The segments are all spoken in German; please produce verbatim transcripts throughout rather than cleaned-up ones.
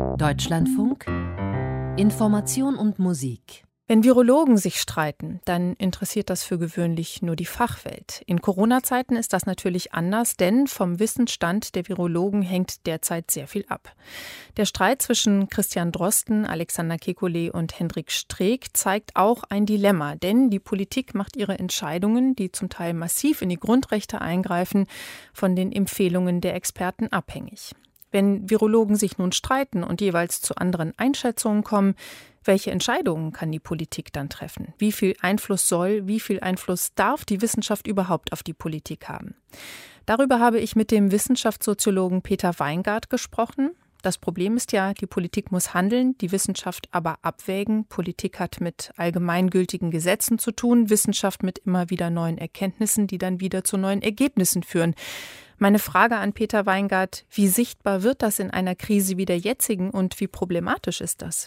Deutschlandfunk Information und Musik. Wenn Virologen sich streiten, dann interessiert das für gewöhnlich nur die Fachwelt. In Corona-Zeiten ist das natürlich anders, denn vom Wissensstand der Virologen hängt derzeit sehr viel ab. Der Streit zwischen Christian Drosten, Alexander Kekulé und Hendrik Streeck zeigt auch ein Dilemma, denn die Politik macht ihre Entscheidungen, die zum Teil massiv in die Grundrechte eingreifen, von den Empfehlungen der Experten abhängig. Wenn Virologen sich nun streiten und jeweils zu anderen Einschätzungen kommen, welche Entscheidungen kann die Politik dann treffen? Wie viel Einfluss soll, wie viel Einfluss darf die Wissenschaft überhaupt auf die Politik haben? Darüber habe ich mit dem Wissenschaftssoziologen Peter Weingart gesprochen. Das Problem ist ja, die Politik muss handeln, die Wissenschaft aber abwägen. Politik hat mit allgemeingültigen Gesetzen zu tun, Wissenschaft mit immer wieder neuen Erkenntnissen, die dann wieder zu neuen Ergebnissen führen. Meine Frage an Peter Weingart, wie sichtbar wird das in einer Krise wie der jetzigen und wie problematisch ist das?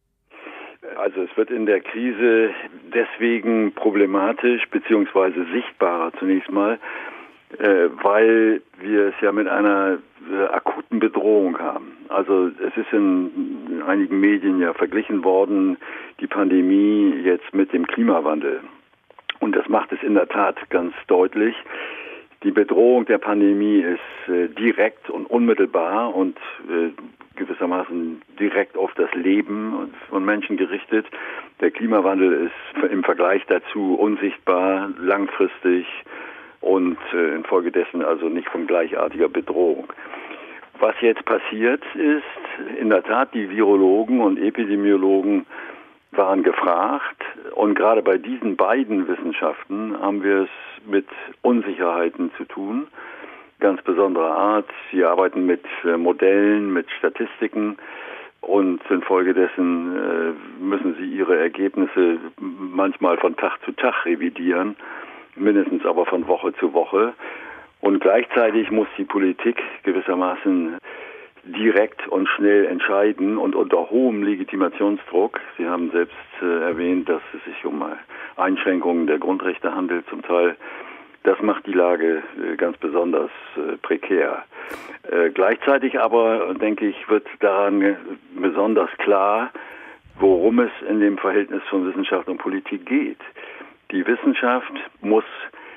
Also es wird in der Krise deswegen problematisch bzw. sichtbarer zunächst mal, äh, weil wir es ja mit einer äh, akuten Bedrohung haben. Also es ist in, in einigen Medien ja verglichen worden, die Pandemie jetzt mit dem Klimawandel. Und das macht es in der Tat ganz deutlich. Die Bedrohung der Pandemie ist äh, direkt und unmittelbar und äh, gewissermaßen direkt auf das Leben von Menschen gerichtet. Der Klimawandel ist im Vergleich dazu unsichtbar, langfristig und äh, infolgedessen also nicht von gleichartiger Bedrohung. Was jetzt passiert ist, in der Tat, die Virologen und Epidemiologen waren gefragt und gerade bei diesen beiden Wissenschaften haben wir es mit Unsicherheiten zu tun, ganz besonderer Art. Sie arbeiten mit äh, Modellen, mit Statistiken und infolgedessen äh, müssen sie ihre Ergebnisse manchmal von Tag zu Tag revidieren, mindestens aber von Woche zu Woche. Und gleichzeitig muss die Politik gewissermaßen direkt und schnell entscheiden und unter hohem Legitimationsdruck. Sie haben selbst äh, erwähnt, dass es sich um Einschränkungen der Grundrechte handelt, zum Teil. Das macht die Lage äh, ganz besonders äh, prekär. Äh, gleichzeitig aber, denke ich, wird daran äh, besonders klar, worum es in dem Verhältnis von Wissenschaft und Politik geht. Die Wissenschaft muss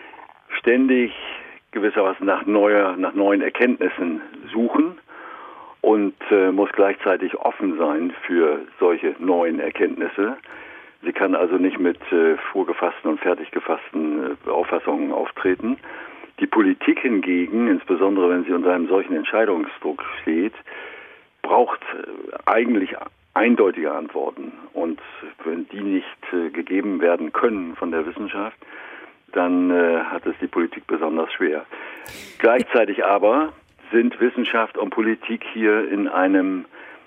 ständig gewissermaßen nach neuer, nach neuen Erkenntnissen suchen und äh, muss gleichzeitig offen sein für solche neuen Erkenntnisse. Sie kann also nicht mit äh, vorgefassten und fertig gefassten äh, Auffassungen auftreten. Die Politik hingegen, insbesondere wenn sie unter einem solchen Entscheidungsdruck steht, braucht äh, eigentlich eindeutige Antworten. Und wenn die nicht äh, gegeben werden können von der Wissenschaft, dann äh, hat es die Politik besonders schwer. Gleichzeitig aber sind Wissenschaft und Politik hier in einem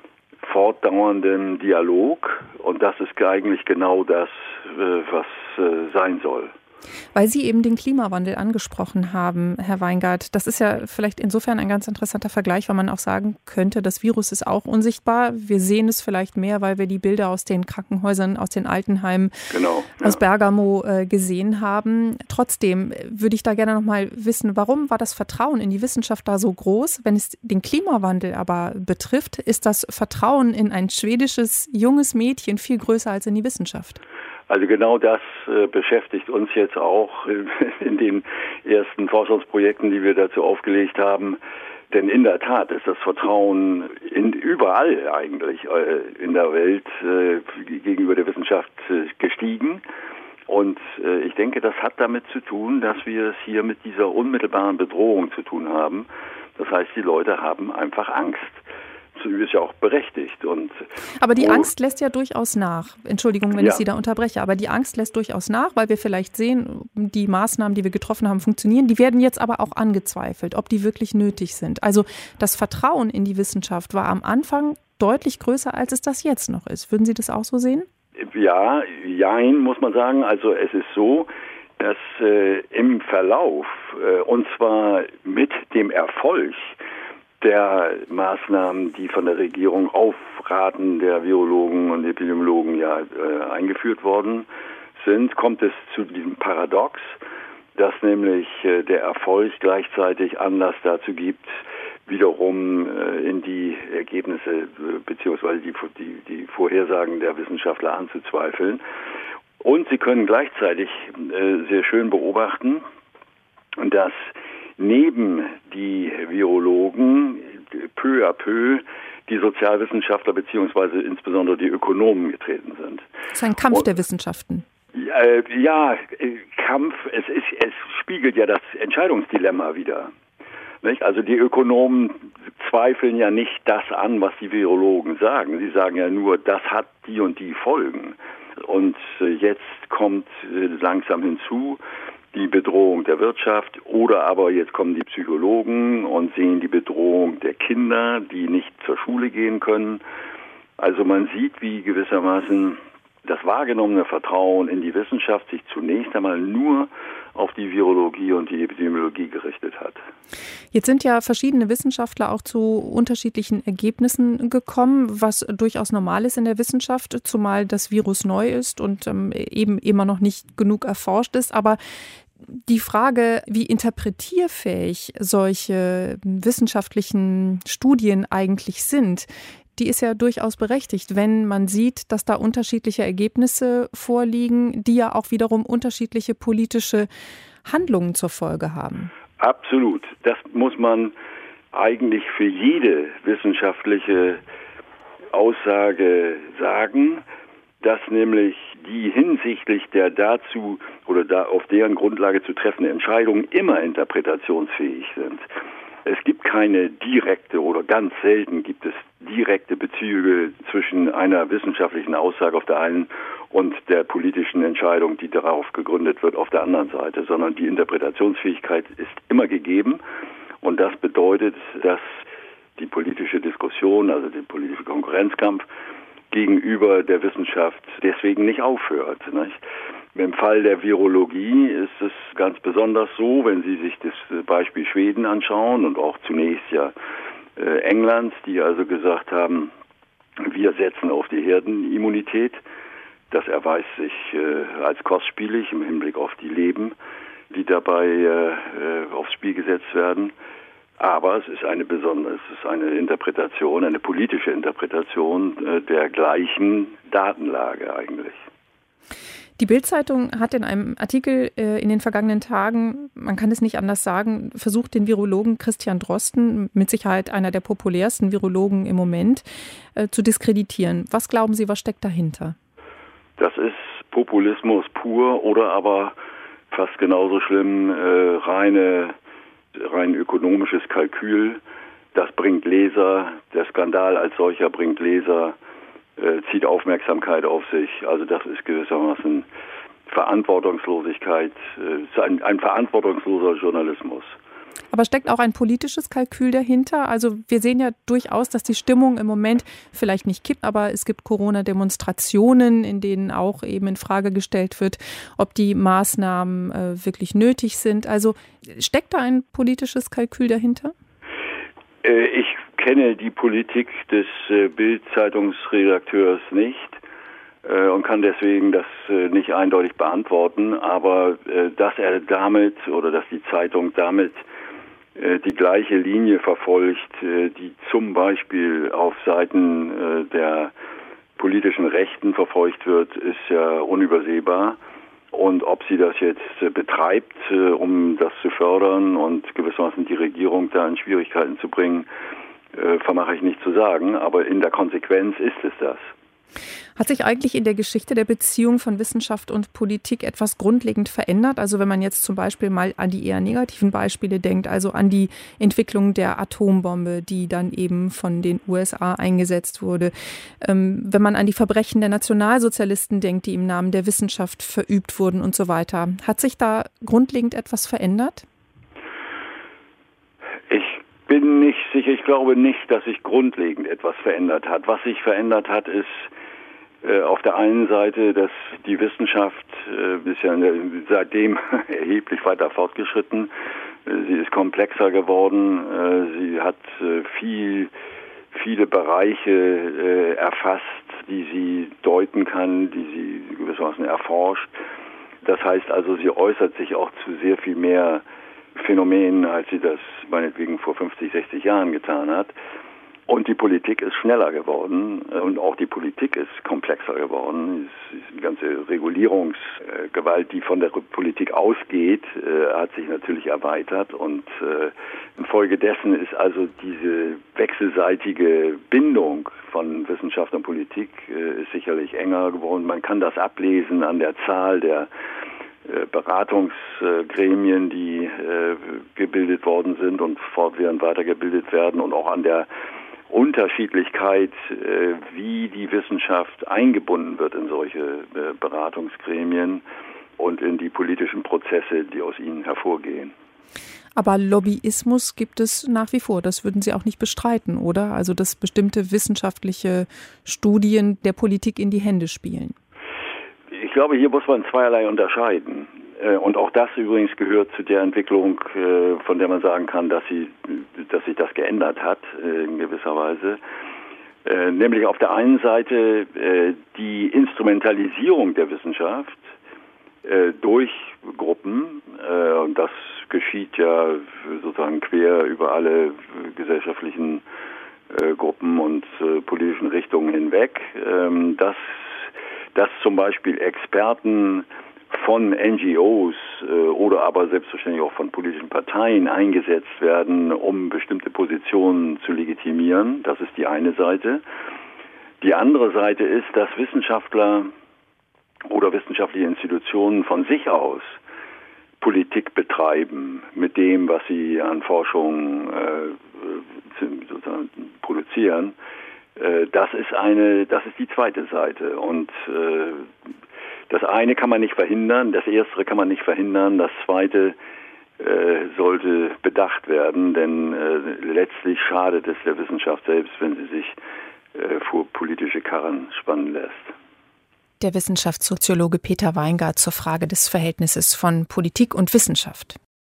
fortdauernden Dialog und das ist eigentlich genau das, was sein soll. Weil Sie eben den Klimawandel angesprochen haben, Herr Weingart, das ist ja vielleicht insofern ein ganz interessanter Vergleich, weil man auch sagen könnte, das Virus ist auch unsichtbar. Wir sehen es vielleicht mehr, weil wir die Bilder aus den Krankenhäusern, aus den Altenheimen, genau, ja. aus Bergamo äh, gesehen haben. Trotzdem würde ich da gerne noch mal wissen, warum war das Vertrauen in die Wissenschaft da so groß? Wenn es den Klimawandel aber betrifft, ist das Vertrauen in ein schwedisches junges Mädchen viel größer als in die Wissenschaft. Also genau das äh, beschäftigt uns jetzt auch in, in den ersten Forschungsprojekten, die wir dazu aufgelegt haben. Denn in der Tat ist das Vertrauen in, überall eigentlich äh, in der Welt äh, gegenüber der Wissenschaft äh, gestiegen. Und äh, ich denke, das hat damit zu tun, dass wir es hier mit dieser unmittelbaren Bedrohung zu tun haben. Das heißt, die Leute haben einfach Angst. Ist ja auch berechtigt. Und aber die Angst lässt ja durchaus nach. Entschuldigung, wenn ja. ich Sie da unterbreche, aber die Angst lässt durchaus nach, weil wir vielleicht sehen, die Maßnahmen, die wir getroffen haben, funktionieren. Die werden jetzt aber auch angezweifelt, ob die wirklich nötig sind. Also das Vertrauen in die Wissenschaft war am Anfang deutlich größer, als es das jetzt noch ist. Würden Sie das auch so sehen? Ja, jein, muss man sagen. Also es ist so, dass äh, im Verlauf, äh, und zwar mit dem Erfolg der Maßnahmen, die von der Regierung auf Raten der Virologen und Epidemiologen ja äh, eingeführt worden sind, kommt es zu diesem Paradox, dass nämlich äh, der Erfolg gleichzeitig Anlass dazu gibt, wiederum in die Ergebnisse bzw. die, die, die Vorhersagen der Wissenschaftler anzuzweifeln. Und sie können gleichzeitig sehr schön beobachten, dass neben die Virologen peu à peu die Sozialwissenschaftler bzw. insbesondere die Ökonomen getreten sind. Das ist ein Kampf Und, der Wissenschaften. Äh, ja, Kampf, es, ist, es spiegelt ja das Entscheidungsdilemma wider. Nicht? Also die Ökonomen zweifeln ja nicht das an, was die Virologen sagen. Sie sagen ja nur, das hat die und die Folgen. Und jetzt kommt langsam hinzu die Bedrohung der Wirtschaft oder aber jetzt kommen die Psychologen und sehen die Bedrohung der Kinder, die nicht zur Schule gehen können. Also man sieht, wie gewissermaßen das wahrgenommene Vertrauen in die Wissenschaft sich zunächst einmal nur auf die Virologie und die Epidemiologie gerichtet hat. Jetzt sind ja verschiedene Wissenschaftler auch zu unterschiedlichen Ergebnissen gekommen, was durchaus normal ist in der Wissenschaft, zumal das Virus neu ist und ähm, eben immer noch nicht genug erforscht ist. Aber die Frage, wie interpretierfähig solche wissenschaftlichen Studien eigentlich sind, die ist ja durchaus berechtigt, wenn man sieht, dass da unterschiedliche Ergebnisse vorliegen, die ja auch wiederum unterschiedliche politische Handlungen zur Folge haben. Absolut. Das muss man eigentlich für jede wissenschaftliche Aussage sagen, dass nämlich die hinsichtlich der dazu oder da auf deren Grundlage zu treffenden Entscheidungen immer interpretationsfähig sind. Es gibt keine direkte oder ganz selten gibt es direkte Bezüge zwischen einer wissenschaftlichen Aussage auf der einen und der politischen Entscheidung, die darauf gegründet wird, auf der anderen Seite, sondern die Interpretationsfähigkeit ist immer gegeben und das bedeutet, dass die politische Diskussion, also der politische Konkurrenzkampf gegenüber der Wissenschaft deswegen nicht aufhört, nicht? Im Fall der Virologie ist es ganz besonders so, wenn Sie sich das Beispiel Schweden anschauen und auch zunächst ja äh, Englands, die also gesagt haben, wir setzen auf die Herdenimmunität. Das erweist sich äh, als kostspielig im Hinblick auf die Leben, die dabei äh, aufs Spiel gesetzt werden. Aber es ist eine besondere, es ist eine Interpretation, eine politische Interpretation äh, der gleichen Datenlage eigentlich. Die Bild-Zeitung hat in einem Artikel äh, in den vergangenen Tagen, man kann es nicht anders sagen, versucht, den Virologen Christian Drosten, mit Sicherheit einer der populärsten Virologen im Moment, äh, zu diskreditieren. Was glauben Sie, was steckt dahinter? Das ist Populismus pur oder aber fast genauso schlimm, äh, reine, rein ökonomisches Kalkül. Das bringt Leser, der Skandal als solcher bringt Leser, zieht Aufmerksamkeit auf sich. Also das ist gewissermaßen Verantwortungslosigkeit, ein, ein verantwortungsloser Journalismus. Aber steckt auch ein politisches Kalkül dahinter? Also wir sehen ja durchaus, dass die Stimmung im Moment vielleicht nicht kippt, aber es gibt Corona-Demonstrationen, in denen auch eben in Frage gestellt wird, ob die Maßnahmen äh, wirklich nötig sind. Also steckt da ein politisches Kalkül dahinter? Äh, ich kenne die Politik des äh, Bild-Zeitungsredakteurs nicht äh, und kann deswegen das äh, nicht eindeutig beantworten. Aber äh, dass er damit oder dass die Zeitung damit äh, die gleiche Linie verfolgt, äh, die zum Beispiel auf Seiten äh, der politischen Rechten verfolgt wird, ist ja unübersehbar. Und ob sie das jetzt äh, betreibt, äh, um das zu fördern und gewissermaßen die Regierung da in Schwierigkeiten zu bringen, Äh, vermache ich nicht zu sagen, aber in der Konsequenz ist es das. Hat sich eigentlich in der Geschichte der Beziehung von Wissenschaft und Politik etwas grundlegend verändert? Also wenn man jetzt zum Beispiel mal an die eher negativen Beispiele denkt, also an die Entwicklung der Atombombe, die dann eben von den U S A eingesetzt wurde. Ähm, wenn man an die Verbrechen der Nationalsozialisten denkt, die im Namen der Wissenschaft verübt wurden und so weiter. Hat sich da grundlegend etwas verändert? Ich bin nicht sicher, ich glaube nicht, dass sich grundlegend etwas verändert hat. Was sich verändert hat, ist äh, auf der einen Seite, dass die Wissenschaft äh, ist ja seitdem erheblich weiter fortgeschritten. Äh, sie ist komplexer geworden. Äh, sie hat äh, viel, viele Bereiche äh, erfasst, die sie deuten kann, die sie gewissermaßen erforscht. Das heißt also, sie äußert sich auch zu sehr viel mehr Phänomen, als sie das meinetwegen vor fünfzig, sechzig Jahren getan hat. Und die Politik ist schneller geworden und auch die Politik ist komplexer geworden. Die ganze Regulierungsgewalt, die von der Politik ausgeht, hat sich natürlich erweitert und infolgedessen ist also diese wechselseitige Bindung von Wissenschaft und Politik ist sicherlich enger geworden. Man kann das ablesen an der Zahl der Beratungsgremien, die gebildet worden sind und fortwährend weitergebildet werden und auch an der Unterschiedlichkeit, wie die Wissenschaft eingebunden wird in solche Beratungsgremien und in die politischen Prozesse, die aus ihnen hervorgehen. Aber Lobbyismus gibt es nach wie vor. Das würden Sie auch nicht bestreiten, oder? Also, dass bestimmte wissenschaftliche Studien der Politik in die Hände spielen. Ich glaube, hier muss man zweierlei unterscheiden. Und auch das übrigens gehört zu der Entwicklung, von der man sagen kann, dass sie, dass sich das geändert hat, in gewisser Weise. Nämlich auf der einen Seite die Instrumentalisierung der Wissenschaft durch Gruppen. Und das geschieht ja sozusagen quer über alle gesellschaftlichen Gruppen und politischen Richtungen hinweg. Dass, dass zum Beispiel Experten von N G Os äh, oder aber selbstverständlich auch von politischen Parteien eingesetzt werden, um bestimmte Positionen zu legitimieren. Das ist die eine Seite. Die andere Seite ist, dass Wissenschaftler oder wissenschaftliche Institutionen von sich aus Politik betreiben mit dem, was sie an Forschung äh, sozusagen produzieren. Äh, das ist eine, das ist die zweite Seite und äh, das eine kann man nicht verhindern, das erstere kann man nicht verhindern, das zweite äh, sollte bedacht werden, denn äh, letztlich schadet es der Wissenschaft selbst, wenn sie sich äh, vor politische Karren spannen lässt. Der Wissenschaftssoziologe Peter Weingart zur Frage des Verhältnisses von Politik und Wissenschaft.